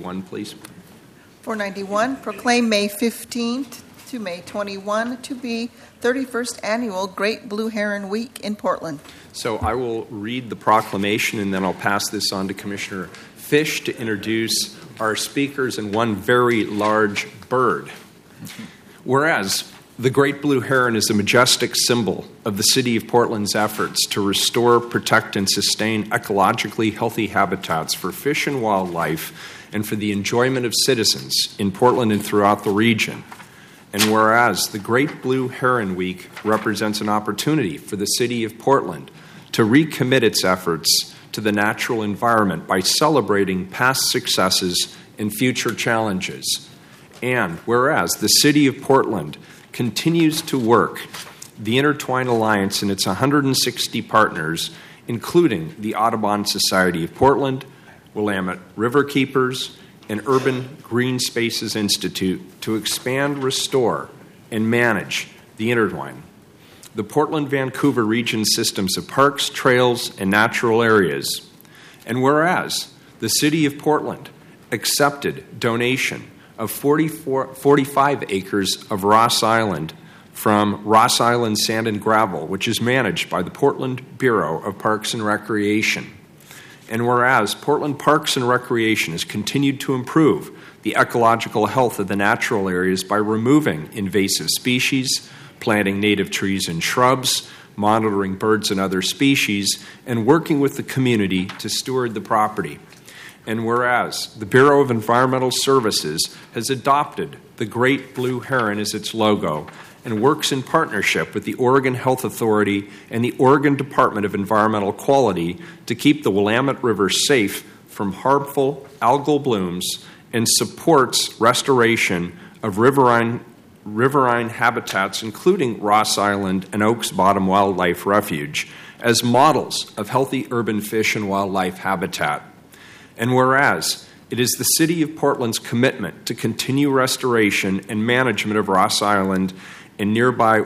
491, please. 491, proclaim May 15th to May 21 to be 31st Annual Great Blue Heron Week in Portland. So I will read the proclamation, and then I'll pass this on to Commissioner Fish to introduce our speakers and one very large bird. Whereas the great blue heron is a majestic symbol of the City of Portland's efforts to restore, protect, and sustain ecologically healthy habitats for fish and wildlife and for the enjoyment of citizens in Portland and throughout the region. And whereas the Great Blue Heron Week represents an opportunity for the City of Portland to recommit its efforts to the natural environment by celebrating past successes and future challenges. And whereas the City of Portland continues to work the Intertwine Alliance and its 160 partners, including the Audubon Society of Portland, Willamette Riverkeepers, and Urban Green Spaces Institute to expand, restore, and manage the Intertwine, the Portland-Vancouver region systems of parks, trails, and natural areas. And whereas the City of Portland accepted donation of 45 acres of Ross Island from Ross Island Sand and Gravel, which is managed by the Portland Bureau of Parks and Recreation. And whereas Portland Parks and Recreation has continued to improve the ecological health of the natural areas by removing invasive species, planting native trees and shrubs, monitoring birds and other species, and working with the community to steward the property. And whereas the Bureau of Environmental Services has adopted the Great Blue Heron as its logo and works in partnership with the Oregon Health Authority and the Oregon Department of Environmental Quality to keep the Willamette River safe from harmful algal blooms and supports restoration of riverine habitats, including Ross Island and Oaks Bottom Wildlife Refuge, as models of healthy urban fish and wildlife habitat. And whereas it is the City of Portland's commitment to continue restoration and management of Ross Island and nearby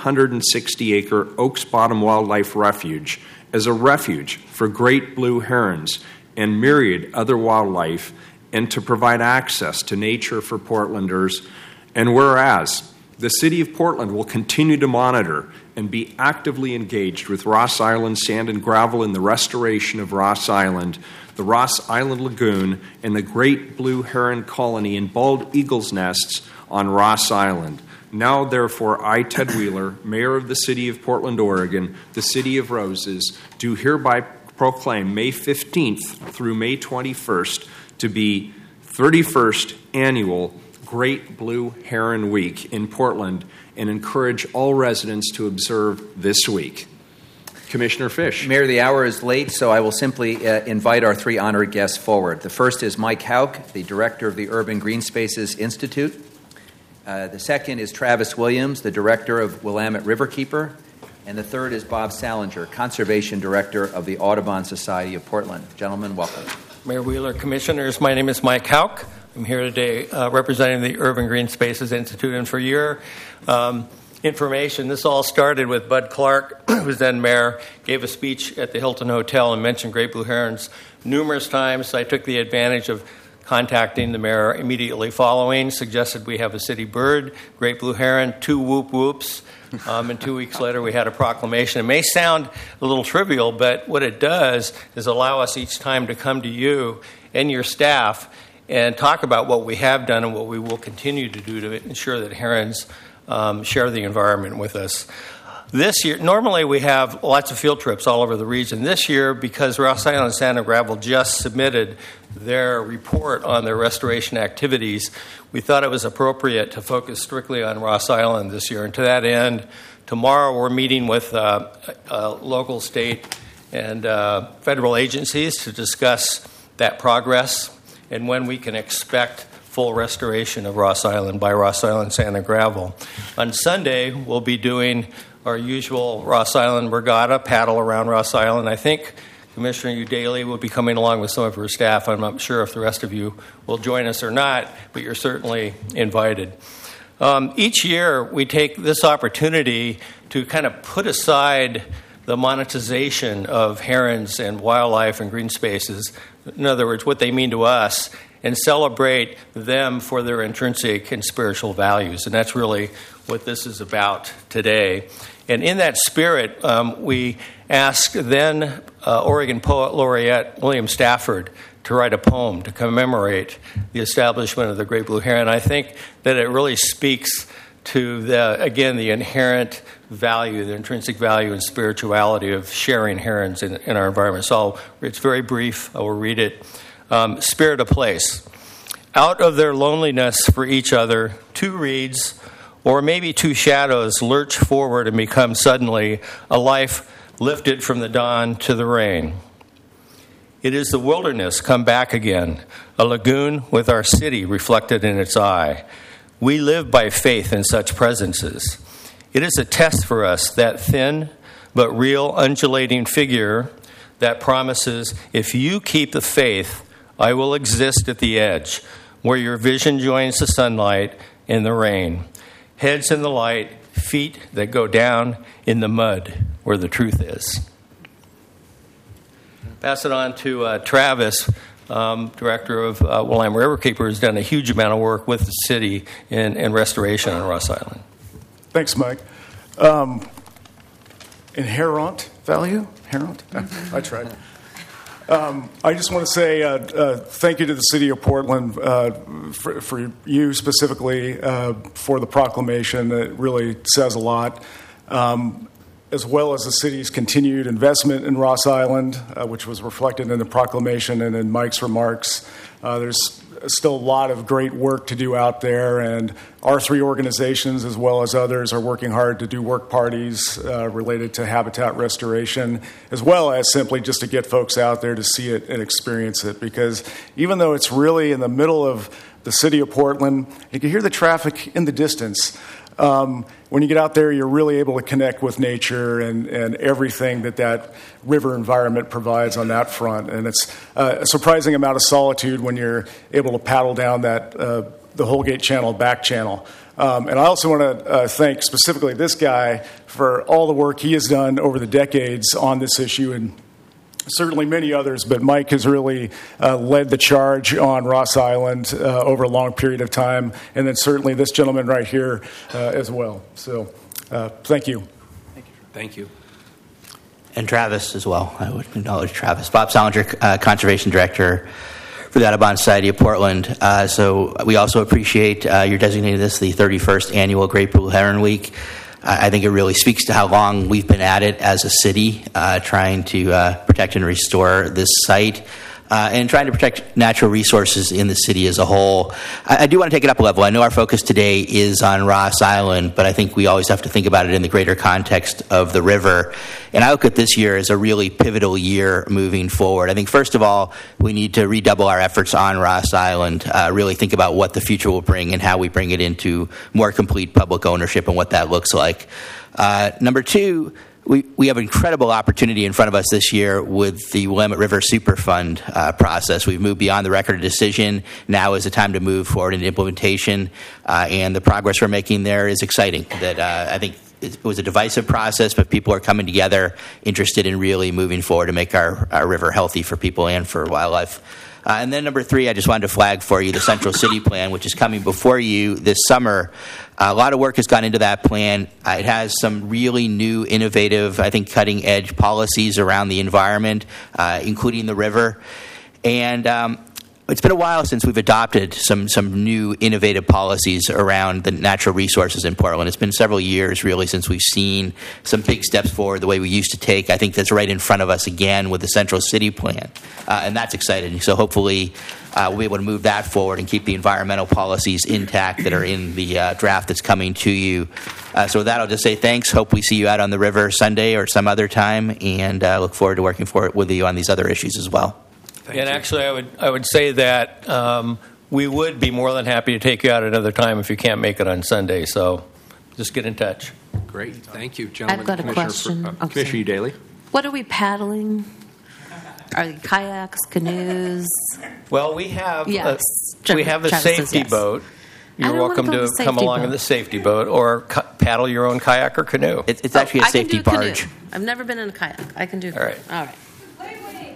160-acre Oaks Bottom Wildlife Refuge as a refuge for great blue herons and myriad other wildlife, and to provide access to nature for Portlanders. And whereas the City of Portland will continue to monitor and be actively engaged with Ross Island Sand and Gravel in the restoration of Ross Island, the Ross Island Lagoon, and the Great Blue Heron Colony and Bald Eagle's Nests on Ross Island. Now, therefore, I, Ted Wheeler, Mayor of the City of Portland, Oregon, the City of Roses, do hereby proclaim May 15th through May 21st to be 31st Annual Great Blue Heron Week in Portland and encourage all residents to observe this week. Commissioner Fish. Mayor, the hour is late, so I will simply invite our three honored guests forward. The first is Mike Hauk, the Director of the Urban Green Spaces Institute. The second is Travis Williams, the Director of Willamette Riverkeeper. And the third is Bob Salinger, Conservation Director of the Audubon Society of Portland. Gentlemen, welcome. Mayor Wheeler, Commissioners, my name is Mike Hauk. I'm here today representing the Urban Green Spaces Institute. And for your information, this all started with Bud Clark, who was then mayor, gave a speech at the Hilton Hotel and mentioned great blue herons numerous times. I took the advantage of contacting the mayor immediately following, suggested we have a city bird, great blue heron, 2 whoop whoops, and 2 weeks later we had a proclamation. It may sound a little trivial, but what it does is allow us each time to come to you and your staff and talk about what we have done and what we will continue to do to ensure that herons share the environment with us. This year, normally we have lots of field trips all over the region. This year, because Ross Island Sand and Gravel just submitted their report on their restoration activities, we thought it was appropriate to focus strictly on Ross Island this year. And to that end, tomorrow we're meeting with local, state, and federal agencies to discuss that progress and when we can expect full restoration of Ross Island by Ross Island Sand and Gravel. On Sunday, we'll be doing our usual Ross Island Regatta, paddle around Ross Island. I think Commissioner Udaley will be coming along with some of her staff. I'm not sure if the rest of you will join us or not, but you're certainly invited. Each year, we take this opportunity to kind of put aside the monetization of herons and wildlife and green spaces. In other words, what they mean to us, and celebrate them for their intrinsic and spiritual values. And that's really what this is about today. And in that spirit, we asked then Oregon Poet Laureate William Stafford to write a poem to commemorate the establishment of the Great Blue Heron. I think that it really speaks to, the inherent value, the intrinsic value and spirituality of sharing herons in our environment. So it's very brief. I will read it. Spirit of place. Out of their loneliness for each other, two reeds or maybe two shadows lurch forward and become suddenly a life lifted from the dawn to the rain. It is the wilderness come back again, a lagoon with our city reflected in its eye. We live by faith in such presences. It is a test for us, that thin but real undulating figure that promises, if you keep the faith, I will exist at the edge, where your vision joins the sunlight in the rain. Heads in the light, feet that go down in the mud where the truth is. Pass it on to Travis, director of Willamette Riverkeeper, who's done a huge amount of work with the city in restoration on Ross Island. Thanks, Mike. Inherent value? Inherent? I tried. I just want to say thank you to the City of Portland for you specifically for the proclamation. It really says a lot, as well as the city's continued investment in Ross Island, which was reflected in the proclamation and in Mike's remarks. There's still a lot of great work to do out there, and our three organizations, as well as others, are working hard to do work parties related to habitat restoration, as well as simply just to get folks out there to see it and experience it. Because even though it's really in the middle of the city of Portland, you can hear the traffic in the distance. When you get out there, you're really able to connect with nature and everything that river environment provides on that front. And it's a surprising amount of solitude when you're able to paddle down that the Holgate Channel back channel. And I also want to thank specifically this guy for all the work he has done over the decades on this issue, and certainly many others, but Mike has really led the charge on Ross Island over a long period of time, and then certainly this gentleman right here as well. So thank you. Thank you. And Travis as well. I would acknowledge Travis. Bob Salinger, Conservation Director for the Audubon Society of Portland. So we also appreciate your designating this the 31st Annual Great Blue Heron Week. I think it really speaks to how long we've been at it as a city, trying to protect and restore this site, and trying to protect natural resources in the city as a whole. I do want to take it up a level. I know our focus today is on Ross Island, but I think we always have to think about it in the greater context of the river. And I look at this year as a really pivotal year moving forward. I think, first of all, we need to redouble our efforts on Ross Island, really think about what the future will bring and how we bring it into more complete public ownership and what that looks like. Number two, we have an incredible opportunity in front of us this year with the Willamette River Superfund process. We've moved beyond the record of decision. Now is the time to move forward in implementation, and the progress we're making there is exciting. That I think it was a divisive process, but people are coming together, interested in really moving forward to make our river healthy for people and for wildlife. And then number three, I just wanted to flag for you the Central City Plan, which is coming before you this summer. A lot of work has gone into that plan. It has some really new, innovative, I think, cutting-edge policies around the environment, including the river. And it's been a while since we've adopted some new innovative policies around the natural resources in Portland. It's been several years, really, since we've seen some big steps forward the way we used to take. I think that's right in front of us again with the Central City Plan, and that's exciting. So hopefully we'll be able to move that forward and keep the environmental policies intact that are in the draft that's coming to you. So with that, I'll just say thanks. Hope we see you out on the river Sunday or some other time, and look forward to working with you on these other issues as well. And actually, I would say that we would be more than happy to take you out another time if you can't make it on Sunday. So just get in touch. Great. Thank you, gentlemen. I've got a question. Commissioner Daly. What are we paddling? Are they kayaks, canoes? Well, we have Yes. we have a Travis safety says yes. boat. You're I don't welcome wanna go to on the come safety along boat. in the safety boat or paddle your own kayak or canoe. It's actually a I can safety do canoe. barge. I've never been in a kayak. I can do. All right. All right.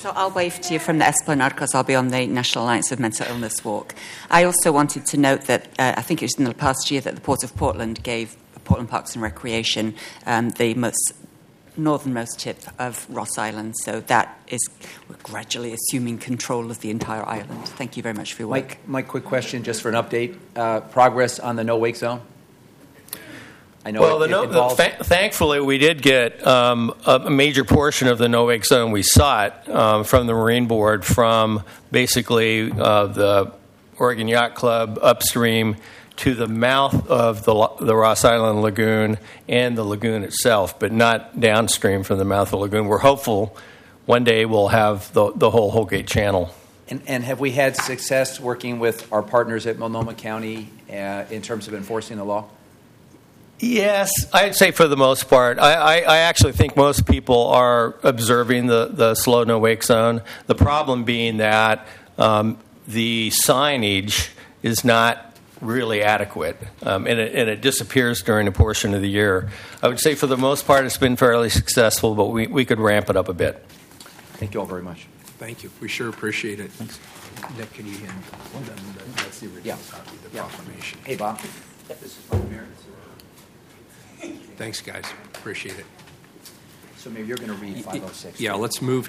So I'll wave to you from the Esplanade because I'll be on the National Alliance of Mental Illness Walk. I also wanted to note that I think it was in the past year that the Port of Portland gave Portland Parks and Recreation the northernmost tip of Ross Island. So that is, we're gradually assuming control of the entire island. Thank you very much for your work. Mike, quick question just for an update. Progress on the no-wake zone? I know well, thankfully, we did get a major portion of the no-wake zone we sought from the Marine Board, from basically the Oregon Yacht Club upstream to the mouth of the Ross Island Lagoon and the lagoon itself, but not downstream from the mouth of the lagoon. We're hopeful one day we'll have the whole Holgate Channel. And have we had success working with our partners at Multnomah County in terms of enforcing the law? Yes, I'd say for the most part. I actually think most people are observing the slow no-wake zone. The problem being that the signage is not really adequate, and it disappears during a portion of the year. I would say for the most part it's been fairly successful, but we could ramp it up a bit. Thank you all very much. Thank you. We sure appreciate it. Thanks. Nick, can you hand them that's the original copy of the proclamation? Hey, Bob. Thanks, guys. Appreciate it. So maybe you're going to read 506. Yeah, let's move